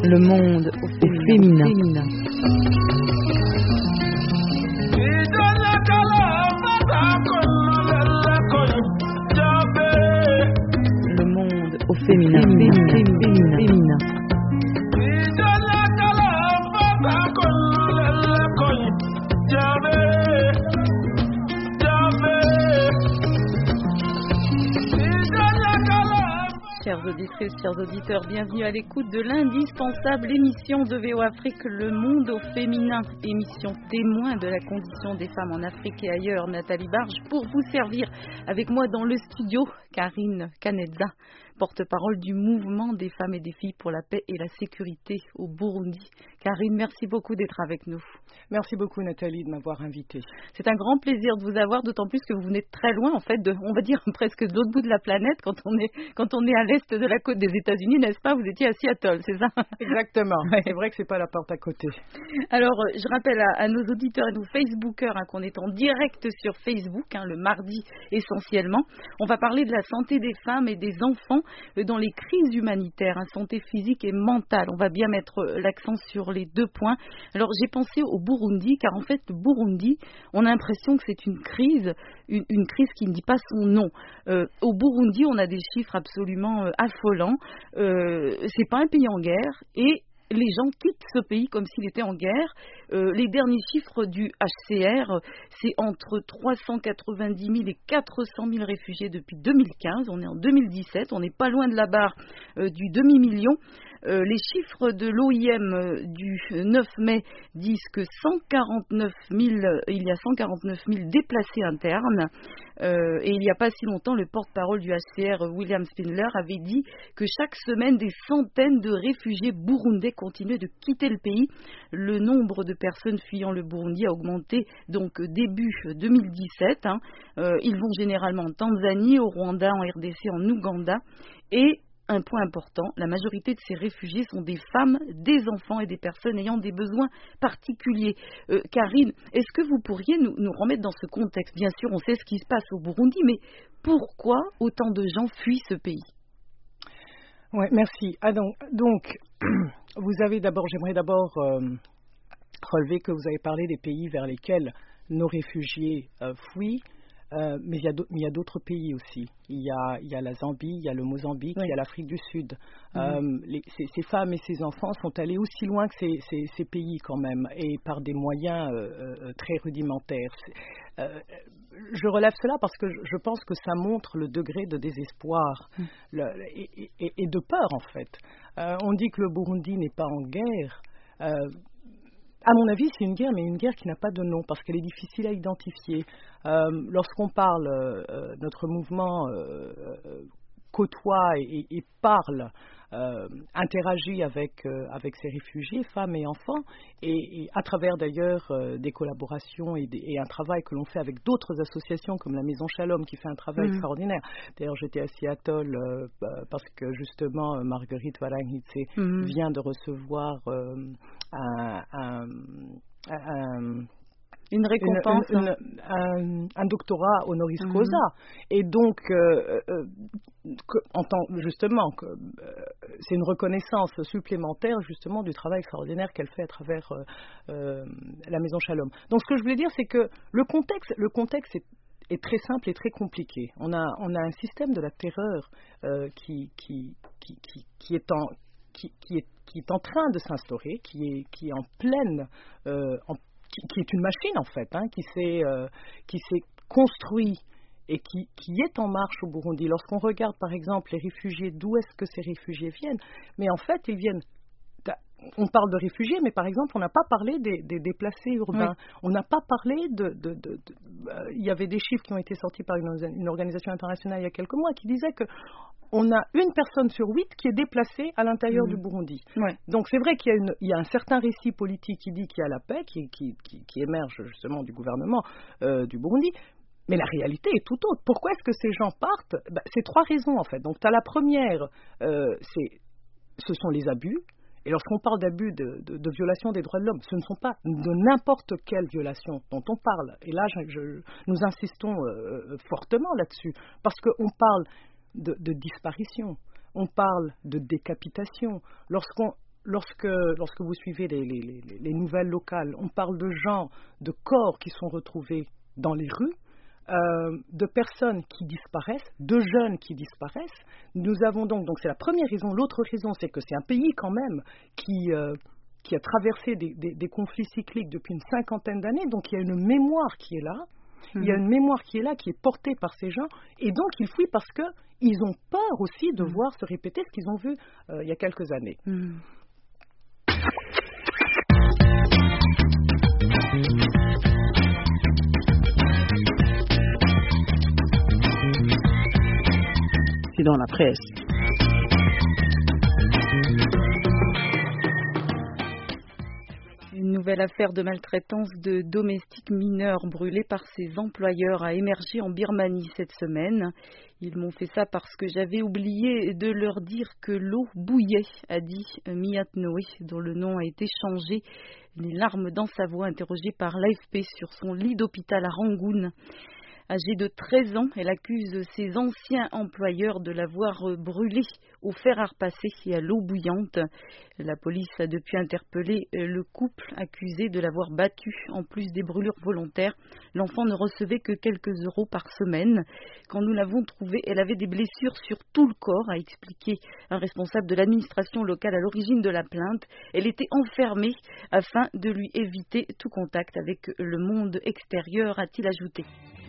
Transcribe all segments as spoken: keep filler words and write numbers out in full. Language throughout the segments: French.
Le monde au féminin. féminin. Le monde au féminin. féminin. féminin. féminin. Chères auditrices, chers auditeurs, bienvenue à l'écoute de l'indispensable émission de V O Afrique, Le Monde au Féminin, émission témoin de la condition des femmes en Afrique et ailleurs. Nathalie Barge pour vous servir. Avec moi dans le studio, Karine Kanedza, porte-parole du mouvement des femmes et des filles pour la paix et la sécurité au Burundi. Karine, merci beaucoup d'être avec nous. Merci beaucoup Nathalie de m'avoir invitée. C'est un grand plaisir de vous avoir, d'autant plus que vous venez de très loin, en fait, de, on va dire presque de l'autre bout de la planète, quand on est, quand on est à l'est de la côte des États-Unis, n'est-ce pas? Vous étiez à Seattle, c'est ça? Exactement. Ouais. C'est vrai que c'est pas la porte à côté. Alors, je rappelle à, à nos auditeurs et nos Facebookers hein, qu'on est en direct sur Facebook, hein, le mardi essentiellement. On va parler de la santé des femmes et des enfants euh, dans les crises humanitaires, hein, santé physique et mentale. On va bien mettre euh, l'accent sur les deux points. Alors, j'ai pensé au Burundi, car en fait, le Burundi, on a l'impression que c'est une crise, une, une crise qui ne dit pas son nom. Euh, au Burundi, on a des chiffres absolument euh, affolants. Euh, c'est pas un pays en guerre et les gens quittent ce pays comme s'il était en guerre. Euh, les derniers chiffres du H C R, c'est entre trois cent quatre-vingt-dix mille et quatre cent mille réfugiés depuis deux mille quinze. On est en deux mille dix-sept, on n'est pas loin de la barre euh, du demi-million. Euh, les chiffres de l'O I M euh, du neuf mai disent que cent quarante-neuf mille, euh, il y a cent quarante-neuf mille déplacés internes. Euh, et il n'y a pas si longtemps, le porte-parole du H C R, William Spindler, avait dit que chaque semaine, des centaines de réfugiés burundais continuaient de quitter le pays. Le nombre de personnes fuyant le Burundi a augmenté donc début deux mille dix-sept. Hein. Euh, ils vont généralement en Tanzanie, au Rwanda, en R D C, en Ouganda. Et un point important, la majorité de ces réfugiés sont des femmes, des enfants et des personnes ayant des besoins particuliers. Euh, Karine, est-ce que vous pourriez nous, nous remettre dans ce contexte? Bien sûr, on sait ce qui se passe au Burundi, mais pourquoi autant de gens fuient ce pays? Oui, merci. Ah donc, donc, vous avez d'abord, j'aimerais d'abord euh, relever que vous avez parlé des pays vers lesquels nos réfugiés euh, fuient. Euh, mais il y a d'autres pays aussi. Il y a, il y a la Zambie, il y a le Mozambique, oui. Il y a l'Afrique du Sud. Mmh. Euh, les, ces, ces femmes et ces enfants sont allés aussi loin que ces, ces, ces pays quand même, et par des moyens euh, euh, très rudimentaires. Euh, je relève cela parce que je pense que ça montre le degré de désespoir mmh. le, et, et, et de peur en fait. Euh, on dit que le Burundi n'est pas en guerre. Euh, À mon avis, c'est une guerre, mais une guerre qui n'a pas de nom, parce qu'elle est difficile à identifier. Euh, lorsqu'on parle, euh, notre mouvement euh, côtoie et, et parle, euh, interagit avec, euh, avec ces réfugiés, femmes et enfants, et, et à travers d'ailleurs euh, des collaborations et, des, et un travail que l'on fait avec d'autres associations, comme la Maison Shalom, qui fait un travail mmh. extraordinaire. D'ailleurs, j'étais à Seattle euh, parce que justement, Marguerite Warangitse mmh. vient de recevoir euh, un, un, un Une récompense, une, une, une, un, un doctorat honoris causa, mmh. et donc, euh, euh, que, en tant, justement, que, euh, c'est une reconnaissance supplémentaire justement du travail extraordinaire qu'elle fait à travers euh, euh, la Maison Shalom. Donc, ce que je voulais dire, c'est que le contexte, le contexte est, est très simple et très compliqué. On a, on a un système de la terreur euh, qui, qui, qui, qui, qui est en, qui, qui est, qui est en train de s'instaurer, qui est, qui est en pleine, euh, en Qui, qui est une machine en fait, hein, qui s'est euh, qui s'est construit et qui, qui est en marche au Burundi. Lorsqu'on regarde par exemple les réfugiés, d'où est-ce que ces réfugiés viennent? Mais en fait, ils viennent. On parle de réfugiés, mais par exemple, on n'a pas parlé des, des déplacés urbains. Oui. On n'a pas parlé de. de, de, de euh, il y avait des chiffres qui ont été sortis par une, une organisation internationale il y a quelques mois qui disaient que on a une personne sur huit qui est déplacée à l'intérieur mmh. du Burundi. Ouais. Donc c'est vrai qu'il y a, une, il y a un certain récit politique qui dit qu'il y a la paix, qui, qui, qui, qui émerge justement du gouvernement euh, du Burundi, mais la réalité est tout autre. Pourquoi est-ce que ces gens partent? Ben, c'est trois raisons en fait. Donc tu as la première, euh, c'est, ce sont les abus. Et lorsqu'on parle d'abus, de, de, de violation des droits de l'homme, ce ne sont pas de n'importe quelle violation dont on parle. Et là, je, je, nous insistons euh, fortement là-dessus, parce qu'on parle de, de disparition, on parle de décapitation. Lorsqu'on, lorsque, lorsque vous suivez les, les, les, les nouvelles locales, on parle de gens, de corps qui sont retrouvés dans les rues, euh, de personnes qui disparaissent, de jeunes qui disparaissent. Nous avons donc, donc c'est la première raison. L'autre raison, c'est que c'est un pays quand même qui... Euh, qui a traversé des, des, des conflits cycliques depuis une cinquantaine d'années, donc il y a une mémoire qui est là, mmh. il y a une mémoire qui est là, qui est portée par ces gens, et donc ils fuient parce qu'ils ont peur aussi de mmh. voir se répéter ce qu'ils ont vu euh, il y a quelques années. Mmh. C'est dans la presse. Une nouvelle affaire de maltraitance de domestiques mineurs brûlés par ses employeurs a émergé en Birmanie cette semaine. Ils m'ont fait ça parce que j'avais oublié de leur dire que l'eau bouillait, a dit Miyat Noé, dont le nom a été changé. Les larmes dans sa voix, interrogée par l'A F P sur son lit d'hôpital à Rangoon. Âgée de treize ans, elle accuse ses anciens employeurs de l'avoir brûlée au fer à repasser et à l'eau bouillante. La police a depuis interpellé le couple accusé de l'avoir battue. En plus des brûlures volontaires, l'enfant ne recevait que quelques euros par semaine. Quand nous l'avons trouvée, elle avait des blessures sur tout le corps, a expliqué un responsable de l'administration locale à l'origine de la plainte. Elle était enfermée afin de lui éviter tout contact avec le monde extérieur, a-t-il ajouté.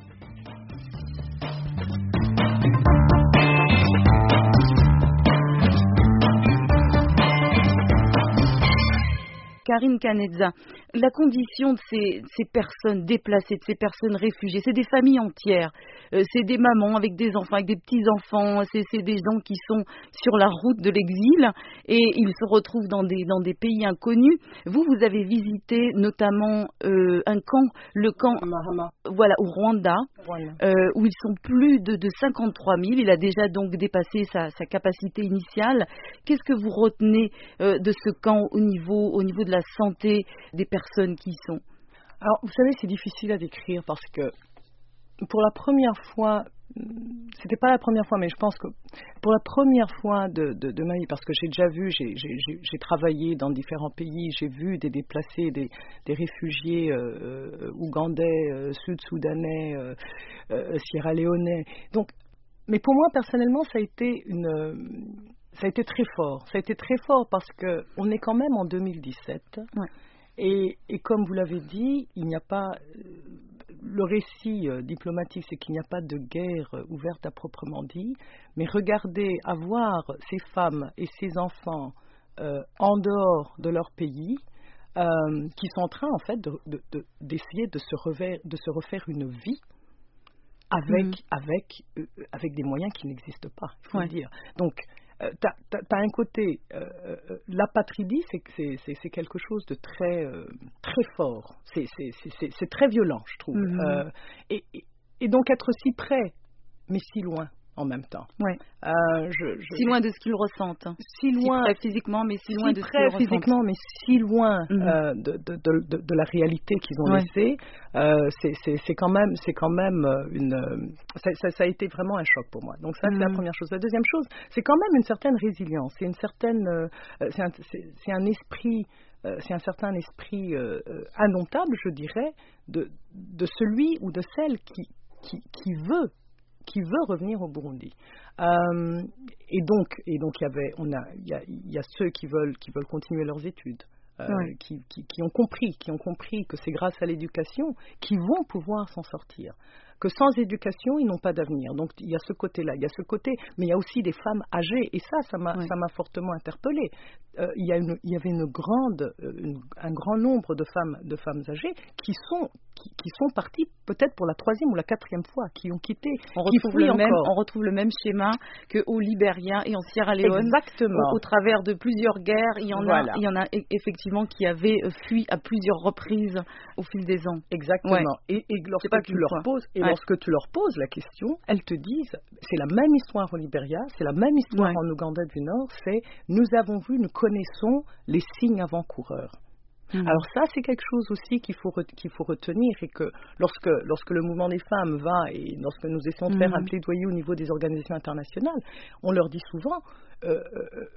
Karine Canezza, la condition de ces, ces personnes déplacées, de ces personnes réfugiées, c'est des familles entières, euh, c'est des mamans avec des enfants, avec des petits-enfants, c'est, c'est des gens qui sont sur la route de l'exil et ils se retrouvent dans des, dans des pays inconnus. Vous, vous avez visité notamment euh, un camp, le camp Mahama. Voilà, au Rwanda, voilà. euh, où ils sont plus de, de cinquante-trois mille. Il a déjà donc dépassé sa, sa capacité initiale. Qu'est-ce que vous retenez euh, de ce camp au niveau, au niveau de la santé des personnes qui y sont? Alors, vous savez, c'est difficile à décrire parce que pour la première fois, c'était pas la première fois, mais je pense que pour la première fois de, de, de ma vie, parce que j'ai déjà vu, j'ai, j'ai, j'ai travaillé dans différents pays, j'ai vu des déplacés, des, des réfugiés euh, ougandais, euh, sud-soudanais, euh, euh, sierra-léonais. Donc, mais pour moi, personnellement, ça a été une... Ça a été très fort. Ça a été très fort parce qu'on est quand même en deux mille dix-sept. Ouais. Et, et comme vous l'avez dit, il n'y a pas... Le récit euh, diplomatique, c'est qu'il n'y a pas de guerre euh, ouverte à proprement dit. Mais regardez, avoir ces femmes et ces enfants euh, en dehors de leur pays, euh, qui sont en train, en fait, de, de, de, d'essayer de se, refaire, de se refaire une vie avec, mmh. avec, euh, avec des moyens qui n'existent pas, il faut ouais. le dire. Donc, Euh, t'as, t'as, t'as un côté, euh, euh, l'apatridie, c'est, c'est, c'est, c'est quelque chose de très, euh, très fort. C'est, c'est, c'est, c'est, c'est très violent, je trouve. Mm-hmm. Euh, et, et, et donc être si près, mais si loin en même temps. Ouais. Euh, je, je, si loin de ce qu'ils ressentent. Si loin. Si près physiquement, mais si loin si de ce près qu'ils ressentent. physiquement, mais si loin mm-hmm. euh, de, de, de, de, de la réalité qu'ils ont ouais. laissée. Euh, c'est, c'est, c'est quand même, c'est quand même une. Ça, ça, ça a été vraiment un choc pour moi. Donc ça, mm-hmm. c'est la première chose. La deuxième chose, c'est quand même une certaine résilience. C'est une certaine, euh, c'est, un, c'est, c'est un esprit. Euh, c'est un certain esprit euh, indomptable, je dirais, de, de celui ou de celle qui, qui, qui veut. qui veut revenir au Burundi. Euh, et donc, et donc il y avait, on a, il y a, il y a ceux qui veulent, qui veulent continuer leurs études, euh, ouais. qui, qui, qui ont compris, qui ont compris que c'est grâce à l'éducation qu'ils vont pouvoir s'en sortir. Que sans éducation, ils n'ont pas d'avenir. Donc, il y a ce côté-là, il y a ce côté, mais il y a aussi des femmes âgées, et ça, ça m'a, ouais. ça m'a fortement interpellée. Euh, il, y a une, il y avait une grande, une, un grand nombre de femmes, de femmes âgées qui sont, qui, qui sont parties peut-être pour la troisième ou la quatrième fois, qui ont quitté, on qui retrouve le même, on retrouve le même schéma qu'au Libéria et en Sierra Leone. Exactement. Au, au travers de plusieurs guerres, il y en voilà. a, il y en a effectivement qui avaient fui à plusieurs reprises au fil des ans. Exactement. Ouais. Et, et lorsque tu leur poses, et ouais. lorsque tu leur poses la question, elles te disent, c'est la même histoire au Libéria, c'est la même histoire ouais. en Ouganda du Nord, c'est nous avons vu, nous connaissons les signes avant-coureurs. Mmh. Alors ça, c'est quelque chose aussi qu'il faut, re- qu'il faut retenir et que lorsque, lorsque le mouvement des femmes va et lorsque nous essayons de mmh. faire un plaidoyer au niveau des organisations internationales, on leur dit souvent, euh, euh,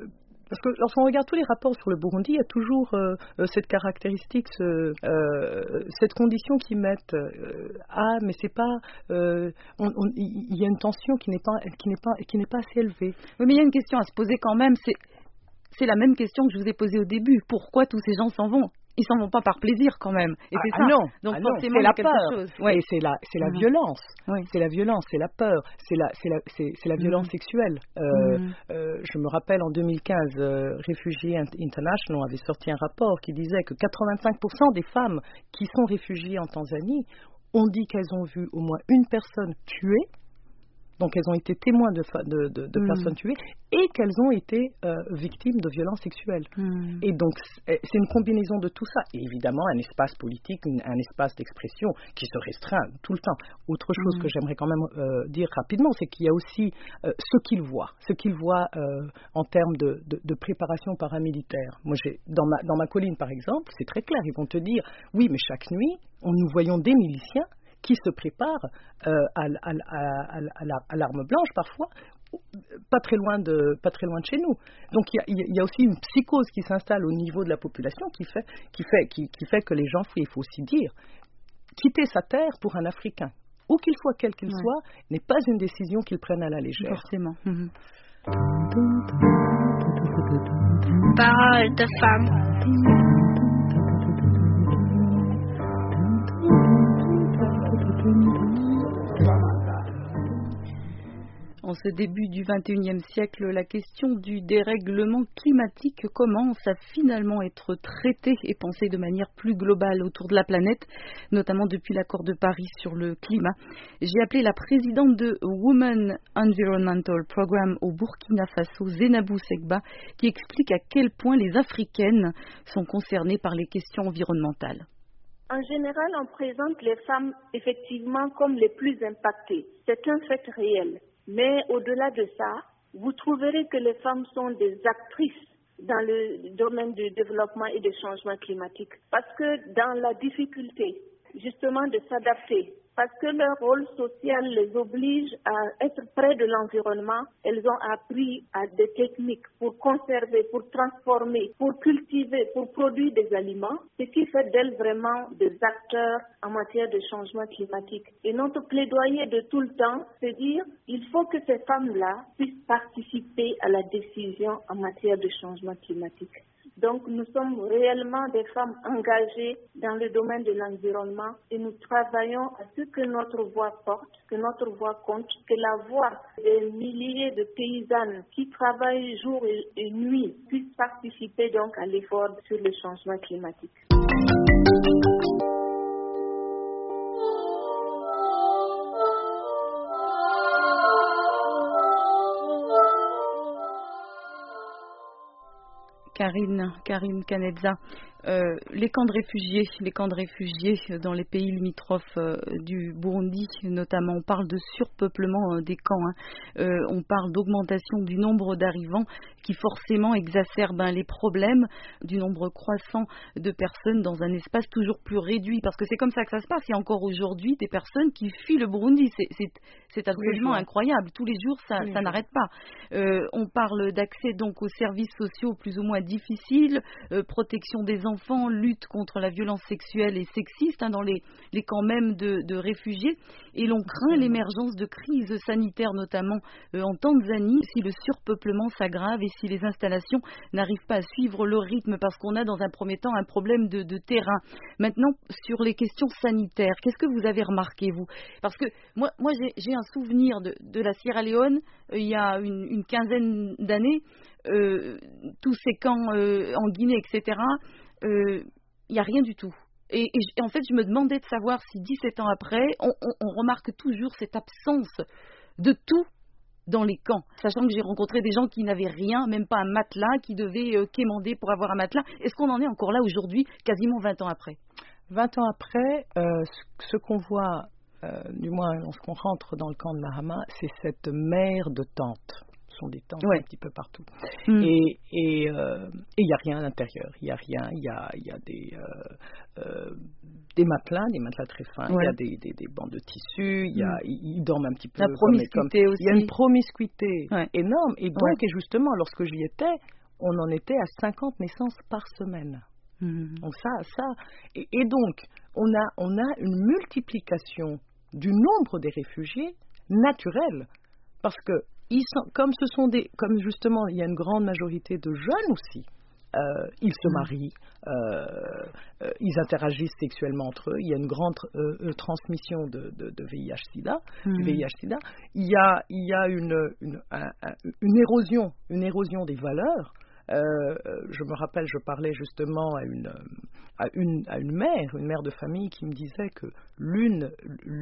Parce que lorsqu'on regarde tous les rapports sur le Burundi, il y a toujours euh, cette caractéristique, ce, euh, cette condition qui mettent euh, ah mais c'est pas, euh, il y a une tension qui n'est pas qui n'est pas qui n'est pas assez élevée. Oui, mais il y a une question à se poser quand même. C'est c'est la même question que je vous ai posée au début. Pourquoi tous ces gens s'en vont? Ils s'en vont pas par plaisir quand même. Et ah, c'est ah ça. non, donc ah non, forcément c'est il y a la quelque peur. chose. Ouais. Et c'est la, c'est la mmh. violence. Oui. C'est la violence, c'est la peur, c'est la, c'est la, c'est, c'est la violence mmh. sexuelle. Euh, mmh. euh, je me rappelle en deux mille quinze, euh, Refugees International avait sorti un rapport qui disait que quatre-vingt-cinq pour cent des femmes qui sont réfugiées en Tanzanie ont dit qu'elles ont vu au moins une personne tuée. Donc, elles ont été témoins de, de, de, de mmh. personnes tuées et qu'elles ont été euh, victimes de violences sexuelles. Mmh. Et donc, c'est une combinaison de tout ça. Et évidemment, un espace politique, une, un espace d'expression qui se restreint tout le temps. Autre chose mmh. que j'aimerais quand même euh, dire rapidement, c'est qu'il y a aussi euh, ce qu'ils voient, ce qu'ils voient euh, en termes de, de, de préparation paramilitaire. Moi, j'ai, dans, ma, dans ma colline, par exemple, c'est très clair. Ils vont te dire, oui, mais chaque nuit, on, nous voyons des miliciens qui se préparent euh, à, à, à, à, à l'arme blanche parfois, pas très loin de, pas très loin de chez nous. Donc il y, y a aussi une psychose qui s'installe au niveau de la population qui fait, qui fait, qui, qui fait que les gens, il faut aussi dire, quitter sa terre pour un Africain, où qu'il soit, quel qu'il ouais. soit, n'est pas une décision qu'ils prennent à la légère. Forcément. Mmh. Parole de femme. En ce début du vingt et unième siècle, la question du dérèglement climatique commence à finalement être traitée et pensée de manière plus globale autour de la planète, notamment depuis l'accord de Paris sur le climat. J'ai appelé la présidente de Women Environmental Programme au Burkina Faso, Zainabou Segba, qui explique à quel point les Africaines sont concernées par les questions environnementales. En général, on présente les femmes effectivement comme les plus impactées. C'est un fait réel. Mais au-delà de ça, vous trouverez que les femmes sont des actrices dans le domaine du développement et du changement climatique. Parce que dans la difficulté, justement, de s'adapter, parce que leur rôle social les oblige à être près de l'environnement, elles ont appris à des techniques pour conserver, pour transformer, pour cultiver, pour produire des aliments, ce qui fait d'elles vraiment des acteurs en matière de changement climatique. Et notre plaidoyer de tout le temps, c'est dire il faut que ces femmes-là puissent participer à la décision en matière de changement climatique. Donc, nous sommes réellement des femmes engagées dans le domaine de l'environnement et nous travaillons à ce que notre voix porte, que notre voix compte, que la voix des milliers de paysannes qui travaillent jour et nuit puisse participer donc à l'effort sur le changement climatique. Karine, Karine Kanedza, euh, les camps de réfugiés, les camps de réfugiés dans les pays limitrophes euh, du Burundi, notamment, on parle de surpeuplement euh, des camps, hein. euh, on parle d'augmentation du nombre d'arrivants qui forcément exacerbe hein, les problèmes du nombre croissant de personnes dans un espace toujours plus réduit, parce que c'est comme ça que ça se passe. Il y a encore aujourd'hui des personnes qui fuient le Burundi, c'est, c'est, c'est absolument incroyable. Tous les jours, ça, ça n'arrête pas. Euh, on parle d'accès donc aux services sociaux plus ou moins difficiles, euh, protection des enfants, lutte contre la violence sexuelle et sexiste hein, dans les, les camps même de, de réfugiés, et l'on craint l'émergence de crises sanitaires, notamment euh, en Tanzanie, si le surpeuplement s'aggrave et si les installations n'arrivent pas à suivre le rythme, parce qu'on a dans un premier temps un problème de, de terrain. Maintenant, sur les questions sanitaires, qu'est-ce que vous avez remarqué, vous? Parce que moi, moi j'ai, j'ai un souvenir de, de la Sierra Leone, euh, il y a une, une quinzaine d'années, euh, tous ces camps euh, en Guinée, et cetera, il euh, n'y a rien du tout. Et, et, et en fait, je me demandais de savoir si dix-sept ans après, on, on, on remarque toujours cette absence de tout dans les camps, sachant que j'ai rencontré des gens qui n'avaient rien, même pas un matelas, qui devaient euh, quémander pour avoir un matelas. Est-ce qu'on en est encore là aujourd'hui, quasiment vingt ans après? vingt ans après, euh, ce, ce qu'on voit, euh, du moins lorsqu'on rentre dans le camp de Mahama, c'est cette mer de tentes. Sont des tentes ouais. un petit peu partout. Mm. Et il euh, n'y a rien à l'intérieur. Il n'y a rien. Il y a, y a des, euh, euh, des matelas, des matelas très fins. Il ouais. y a des, des, des bandes de tissu. Il y a, mm. ils dorment un petit peu. La promiscuité comme, aussi. Il y a une promiscuité ouais. énorme. Et donc, ouais. et justement, lorsque j'y étais, on en était à cinquante naissances par semaine. Mmh. Donc ça, ça, et, et donc on a, on a une multiplication du nombre des réfugiés naturels, parce que ils sont, comme ce sont des, comme justement il y a une grande majorité de jeunes aussi. Euh, ils se marient, euh, euh, ils interagissent sexuellement entre eux, il y a une grande euh, euh, transmission de, de, de V I H-Sida, mmh. du V I H-Sida. Il y a, il y a une, une, un, un, une érosion, une érosion des valeurs. Euh, je me rappelle, je parlais justement à une, à une, à une mère, une mère de famille qui me disait que l'une,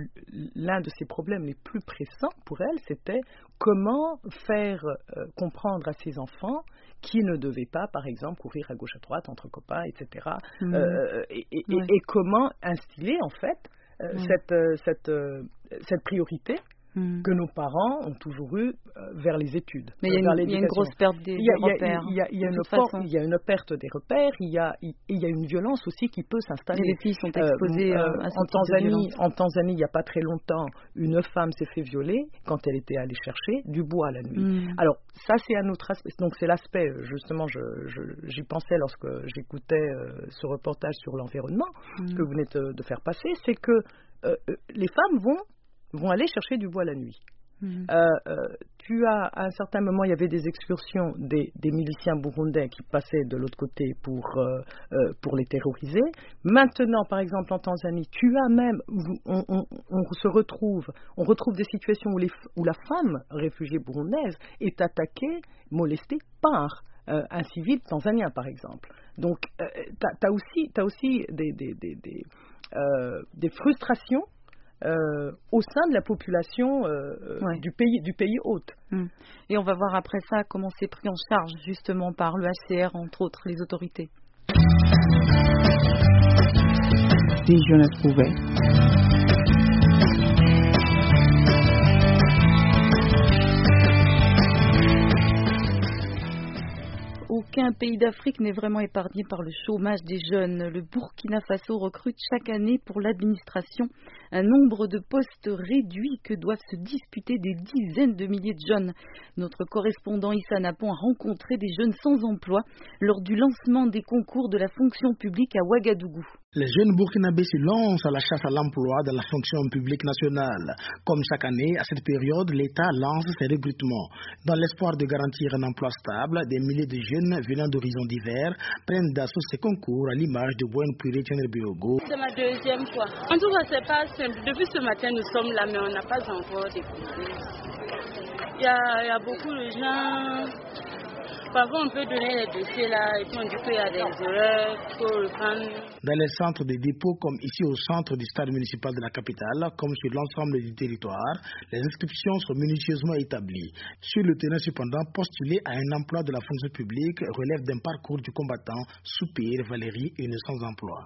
l'un de ses problèmes les plus pressants pour elle, c'était comment faire euh, comprendre à ses enfants qui ne devaient pas, par exemple, courir à gauche à droite entre copains, et cetera. Mmh. Euh, et, et, ouais. et, et comment instiller, en fait, euh, mmh. cette, euh, cette, euh, cette priorité mmh. que nos parents ont toujours eu euh, vers les études. Mais il y, y a une grosse perte des, des repères. Il y a, il y a, il y a, de une, il y a une perte des repères, il y a, il, il y a une violence aussi qui peut s'installer. Et les filles sont exposées euh, euh, à ce en type Tanzanie, de violence. En Tanzanie, il n'y a pas très longtemps, une femme s'est fait violer quand elle était allée chercher du bois la nuit. Mmh. Alors, ça, c'est un autre aspect. Donc, c'est l'aspect, justement, je, je, j'y pensais lorsque j'écoutais euh, ce reportage sur l'environnement mmh. que vous venez de, de faire passer, c'est que euh, les femmes vont vont aller chercher du bois la nuit. Mmh. Euh, euh, tu as, à un certain moment, il y avait des excursions des, des miliciens burundais qui passaient de l'autre côté pour, euh, euh, pour les terroriser. Maintenant, par exemple, en Tanzanie, tu as même, on, on, on se retrouve, on retrouve des situations où, les, où la femme réfugiée burundaise est attaquée, molestée par euh, un civil tanzanien, par exemple. Donc, euh, tu as aussi, t'as aussi des, des, des, des, euh, des frustrations Euh, au sein de la population euh, ouais. du pays du pays hôte. Mmh. Et on va voir après ça comment c'est pris en charge justement par le H C R, entre autres les autorités. Si jeunesse pouvait. Aucun pays d'Afrique n'est vraiment épargné par le chômage des jeunes. Le Burkina Faso recrute chaque année pour l'administration un nombre de postes réduits que doivent se disputer des dizaines de milliers de jeunes. Notre correspondant Issa Napon a rencontré des jeunes sans emploi lors du lancement des concours de la fonction publique à Ouagadougou. Les jeunes burkinabés se lancent à la chasse à l'emploi dans la fonction publique nationale. Comme chaque année, à cette période, l'État lance ses recrutements. Dans l'espoir de garantir un emploi stable, des milliers de jeunes venant d'horizons divers prennent d'assaut ces concours à l'image de Bouen Puri Tchenerbiogo. C'est ma deuxième fois. En tout cas, c'est pas simple. Depuis ce matin, nous sommes là, mais on n'a pas encore découvert. Il y a, il y a beaucoup de gens. Parfois, on peut donner les dossiers là, et puis on dit qu'il y a des erreurs, il faut reprendre. Dans les centres de dépôt, comme ici au centre du stade municipal de la capitale, comme sur l'ensemble du territoire, les inscriptions sont minutieusement établies. Sur le terrain, cependant, postuler à un emploi de la fonction publique relève d'un parcours du combattant Soupir Valérie, une sans-emploi.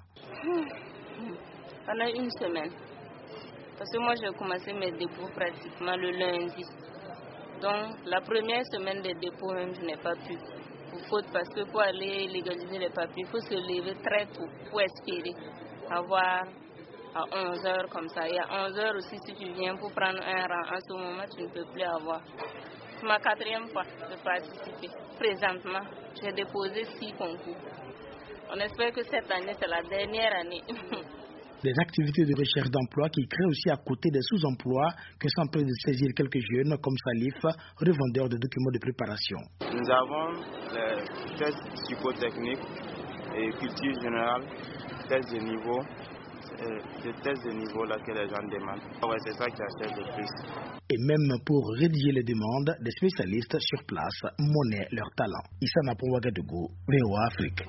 Pendant une semaine. Parce que moi, j'ai commencé mes dépôts pratiquement le lundi. Donc, la première semaine des dépôts, même, je n'ai pas pu. Pour faute, parce que pour aller légaliser les papiers, il faut se lever très tôt pour espérer avoir à onze heures comme ça. Et à onze heures aussi, si tu viens pour prendre un rang, en ce moment, tu ne peux plus avoir. C'est ma quatrième fois de participer. Présentement, j'ai déposé six concours. On espère que cette année, c'est la dernière année. Des activités de recherche d'emploi qui créent aussi à côté des sous-emplois que s'empressent de saisir quelques jeunes comme Salif, revendeur de documents de préparation. Nous avons les tests psychotechniques et culture générale, tests de niveau, les tests de niveau là que les gens demandent. Ouais, c'est ça qui achète le plus. Et même pour rédiger les demandes, des spécialistes sur place monnaient leur talent. Issa Napon Ouagadougou, V O A Afrique.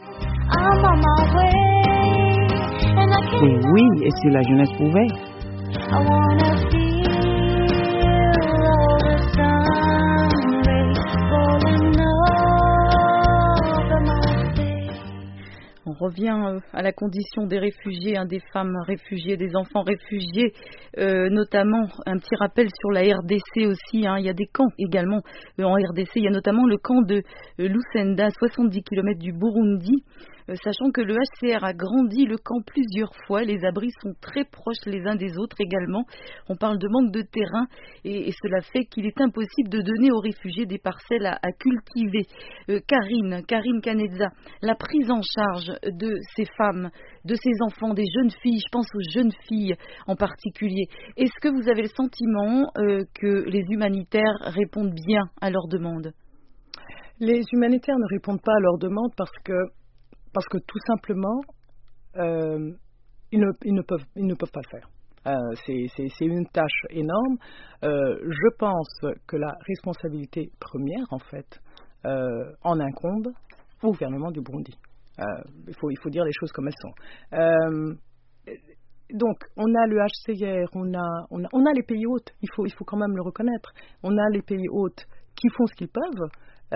Oui, oui, et si la jeunesse pouvait. On revient à la condition des réfugiés, hein, des femmes réfugiées, des enfants réfugiés, euh, notamment un petit rappel sur la R D C aussi, hein, il y a des camps également euh, en R D C, il y a notamment le camp de euh, Lusenda, soixante-dix kilomètres du Burundi. euh, sachant que le H C R a grandi le camp plusieurs fois. Les abris sont très proches les uns des autres également. On parle de manque de terrain et, et cela fait qu'il est impossible de donner aux réfugiés des parcelles à, à cultiver. Euh, Karine, Karine Canezza, la prise en charge de ces femmes, de ces enfants, des jeunes filles, je pense aux jeunes filles en particulier. Est-ce que vous avez le sentiment euh, que les humanitaires répondent bien à leurs demandes? Les humanitaires ne répondent pas à leurs demandes parce que, parce que tout simplement, euh, ils, ne, ils, ne peuvent, ils ne peuvent pas le faire. Euh, c'est, c'est, c'est une tâche énorme. Euh, je pense que la responsabilité première, en fait, euh, en incombe au gouvernement du Burundi. Euh, il faut, il faut dire les choses comme elles sont. Euh, donc, on a le H C R, on a, on a, on a les pays hôtes, il faut, il faut quand même le reconnaître. On a les pays hôtes qui font ce qu'ils peuvent,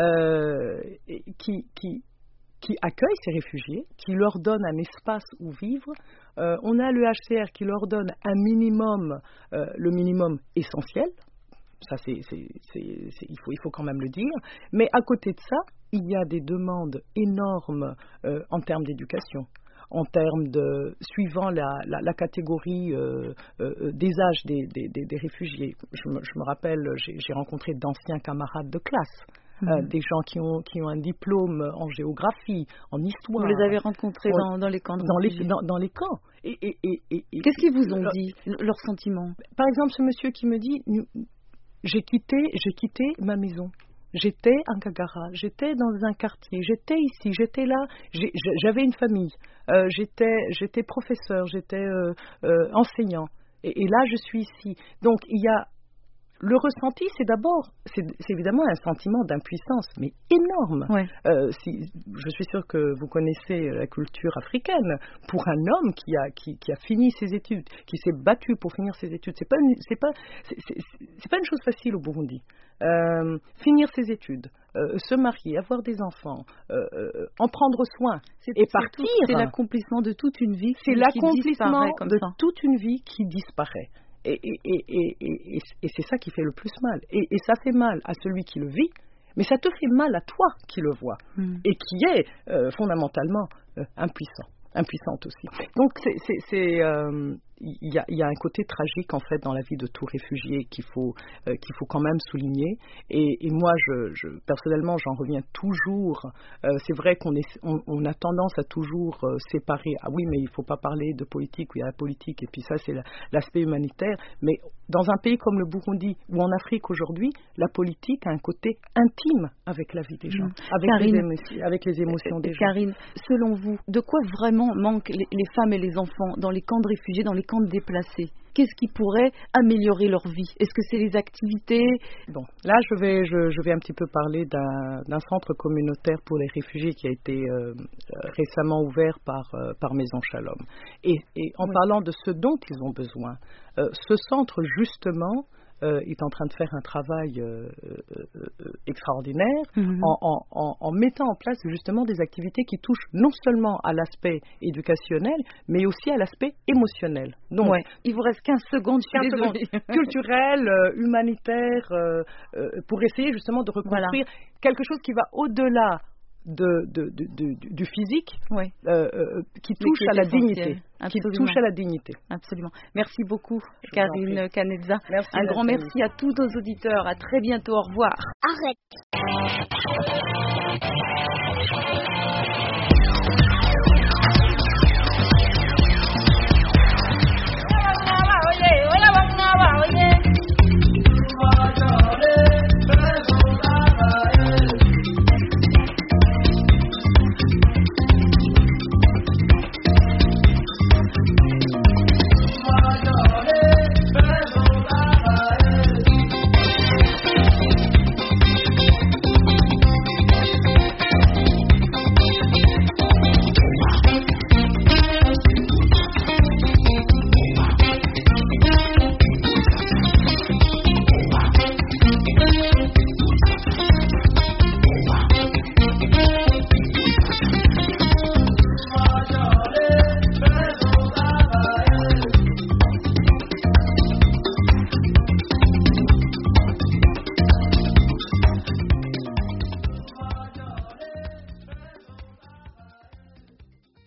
euh, et qui, qui, qui accueillent ces réfugiés, qui leur donnent un espace où vivre. Euh, on a le H C R qui leur donne un minimum, euh, le minimum essentiel. Ça, c'est, c'est, c'est, c'est, il faut, il faut quand même le dire. Mais à côté de ça, il y a des demandes énormes euh, en termes d'éducation, en termes de, suivant la, la, la catégorie euh, euh, des âges des, des, des, des réfugiés. Je me, je me rappelle, j'ai, j'ai rencontré d'anciens camarades de classe. Mmh. Euh, des gens qui ont, qui ont un diplôme en géographie, en histoire. Vous les avez rencontrés on, dans, dans les camps de dans, les, dans, dans les camps. Et, et, et, et, et, Qu'est-ce qu'ils vous ont leur, dit, leurs sentiments? Par exemple, ce monsieur qui me dit, j'ai quitté, j'ai quitté ma maison. J'étais à Ngagara, j'étais dans un quartier, j'étais ici, j'étais là, j'ai, j'avais une famille, euh, j'étais, j'étais professeur, j'étais euh, euh, enseignant. Et, et là, je suis ici. Donc, il y a le ressenti, c'est d'abord, c'est, c'est évidemment un sentiment d'impuissance, mais énorme. Ouais. Euh, si, je suis sûre que vous connaissez la culture africaine. Pour un homme qui a, qui, qui a fini ses études, qui s'est battu pour finir ses études, c'est pas, une, c'est pas, c'est, c'est, c'est pas une chose facile au Burundi. Euh, finir ses études, euh, se marier, avoir des enfants, euh, euh, en prendre soin c'est, et c'est partir. Tout, c'est l'accomplissement de toute une vie. C'est qui, l'accomplissement qui de ça. toute une vie qui disparaît. Et, et, et, et, et, et c'est ça qui fait le plus mal. Et, et ça fait mal à celui qui le vit, mais ça te fait mal à toi qui le vois mm. et qui est euh, fondamentalement euh, impuissant, impuissante aussi. Donc c'est, c'est, c'est, euh, il y a, il y a un côté tragique en fait dans la vie de tout réfugié qu'il faut, euh, qu'il faut quand même souligner. Et, et moi, je, je, personnellement, j'en reviens toujours. Euh, c'est vrai qu'on est, on, on a tendance à toujours euh, séparer. Ah oui, mais il ne faut pas parler de politique, où il y a la politique, et puis ça, c'est la, l'aspect humanitaire. Mais dans un pays comme le Burundi, ou en Afrique aujourd'hui, la politique a un côté intime avec la vie des gens, mmh. avec, Karine, les émotions, avec les émotions des Karine, gens. Karine, selon vous, de quoi vraiment manquent les, les femmes et les enfants dans les camps de réfugiés, dans les camps de déplacés? Qu'est-ce qui pourrait améliorer leur vie? Est-ce que c'est les activités? Bon, là, je vais, je, je vais un petit peu parler d'un, d'un centre communautaire pour les réfugiés qui a été euh, récemment ouvert par, euh, par Maison Shalom. Et, et en oui. parlant de ce dont ils ont besoin, euh, ce centre, justement, Euh, est en train de faire un travail euh, euh, extraordinaire mm-hmm. en, en, en, en mettant en place justement des activités qui touchent non seulement à l'aspect éducationnel, mais aussi à l'aspect émotionnel. Donc, ouais. Il vous reste quinze secondes, je suis désolée. Culturel, euh, humanitaire, euh, euh, pour essayer justement de reconstruire voilà. quelque chose qui va au-delà De, de, de, de, du physique, ouais. euh, euh, qui touche à la dignité, Absolument. qui touche à la dignité. Absolument. Merci beaucoup, Je Karine Canezza. Merci, Un grand merci. merci à tous nos auditeurs. À très bientôt. Au revoir. Arrête.